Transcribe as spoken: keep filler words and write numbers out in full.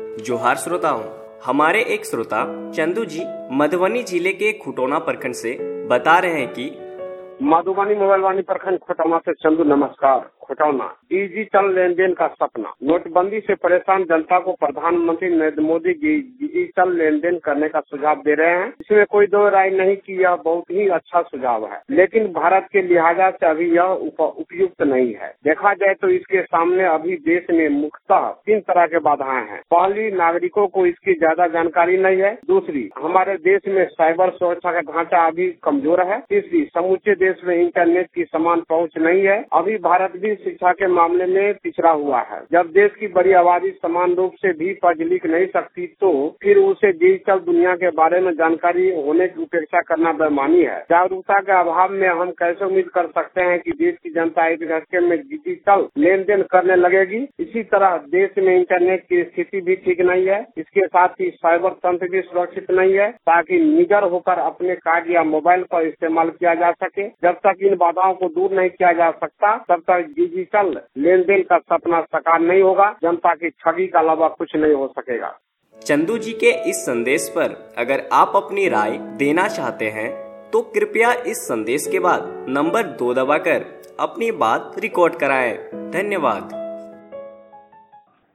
जोहार श्रोताओं, हमारे एक श्रोता चंदू जी मधुबनी जिले के खुटौना प्रखंड से बता रहे हैं कि मधुबनी मोबाइल वाणी प्रखंड खुटौना से चंदू। नमस्कार। खुटौना डिजिटल लेन देन का सपना। नोटबंदी से परेशान जनता को प्रधानमंत्री नरेंद्र मोदी डिजिटल लेन देन करने का सुझाव दे रहे हैं। इसमें कोई दो राय नहीं कि यह बहुत ही अच्छा सुझाव है, लेकिन भारत के लिहाजा से अभी यह उपयुक्त नहीं है। देखा जाए तो इसके सामने अभी देश में मुख्यतः तीन तरह के बाधाएं हैं। पहली, नागरिकों को इसकी ज्यादा जानकारी नहीं है। दूसरी, हमारे देश में साइबर सुरक्षा का ढांचा अभी कमजोर है। तीसरी, समूचे देश में इंटरनेट की समान पहुंच नहीं है। अभी भारत भी शिक्षा के मामले में पिछड़ा हुआ है। जब देश की बड़ी आबादी समान रूप से भी पढ़ लिख नहीं सकती, तो फिर उसे डिजिटल दुनिया के बारे में जानकारी होने की उपेक्षा करना बेईमानी है। जागरूकता के अभाव में हम कैसे उम्मीद कर सकते हैं कि देश की जनता एक घंटे में डिजिटल लेन देन करने लगेगी। इसी तरह देश में इंटरनेट की स्थिति भी ठीक नहीं है। इसके साथ ही साइबर तंत्र भी सुरक्षित नहीं है, ताकि निडर होकर अपने कार्ड या मोबाइल पर इस्तेमाल किया जा सके। जब तक इन बाधाओं को दूर नहीं किया जा सकता, तब तक डिजिटल लेन देन का सपना साकार नहीं होगा। जनता की छवि के अलावा कुछ नहीं हो सकेगा। चंदू जी के इस संदेश पर अगर आप अपनी राय देना चाहते हैं तो कृपया इस संदेश के बाद नंबर दो दबाकर अपनी बात रिकॉर्ड कराएं। धन्यवाद।